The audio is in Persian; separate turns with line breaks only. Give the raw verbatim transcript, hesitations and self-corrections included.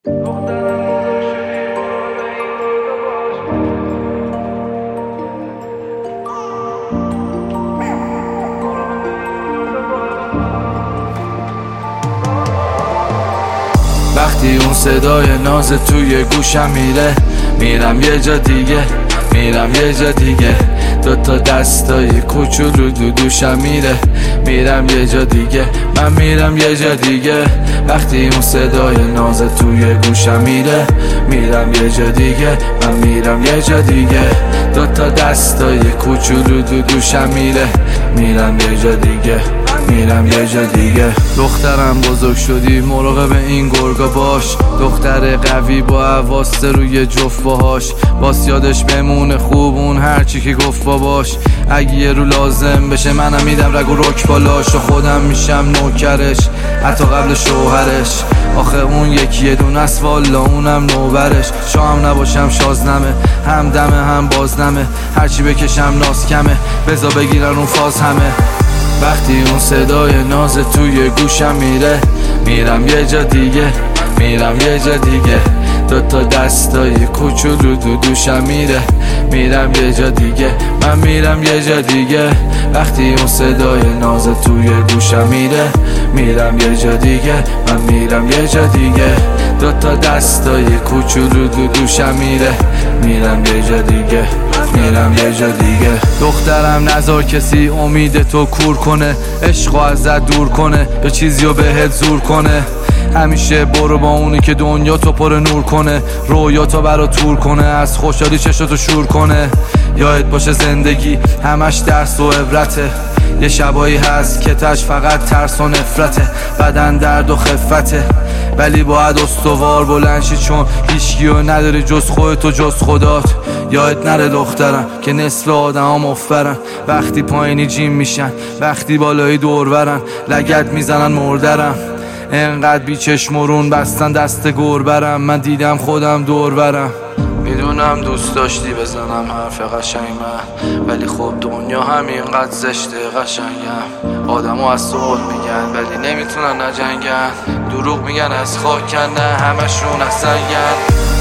وقتی اون صدای ناز توی گوشم میره، میرم یه جا دیگه، میرم یه جا دیگه. دوتا دستای کوچولو دو دوشم میره، میرم یه جا دیگه، من میرم یه جا دیگه. وقتی اون صدای ناز توی گوشم میره، میرم یه جا دیگه، من میرم یه جا دیگه. دوتا دستای کوچولو دو دوشم میره، میرم یه جا دیگه، میرم یه جا دیگه. دخترم بزرگ شدی مراقب این گرگا باش، دختر قوی با حواسه روی جفت باهاش، باس یادش بمونه خوب اون هرچی که گفت باباش. اگه یه رو لازم بشه منم میدم رگ و رک بالاش، و خودم میشم نوکرش حتی قبل شوهرش. آخه اون یکی دونه است والا اونم نوبرش. شام نباشم شازنمه، هم دمه هم بازنمه، هرچی بکشم ناز کمه، بزا بگیرن اون فاز همه. وقتی اون صدای ناز توی گوشم میره، میرم یه جا دیگه، میرم یه جا دیگه. دوتا دستای کوچولو دو دوشم میره، میرم یه جا دیگه، من میرم یه جا دیگه. وقتی اون صدای ناز توی گوشم میره، میرم یه جا دیگه، من میرم یه جا دیگه. دوتا دستای کوچولو دو دوشم میره، میرم یه جا دیگه، میرم یه جا دیگه. دخترم نذار کسی امید تو کور کنه، عشقو ازت دور کنه یا چیزیو بهت زور کنه. همیشه برو با اونی که دنیا تو پر نور کنه، رویا تو برا تور کنه، از خوشحالی چشاتو شور کنه. یادت باشه زندگی همش درس و عبرته، یه شبایی هست که تش فقط ترس و نفرته، بدن درد و خفته، ولی باید استوار بلند شی چون هیچکیو نداری جز خودت و جز خدات. یادت نره دخترم که نصف آدم ها مفرن، وقتی پایینی جیم میشن، وقتی بالایی دور برن، لگت میزنن مردرم. انقدر بی چشمرون بستن دست گربرم، من دیدم خودم دور برم. میدونم دوست داشتی بزنم حرف قشنگ من، ولی خب دنیا همینقدر زشته قشنگم. آدمو از صلح میگن ولی نمیتونن نجنگن، دروغ میگن از خاکن نه همشون از سنگن.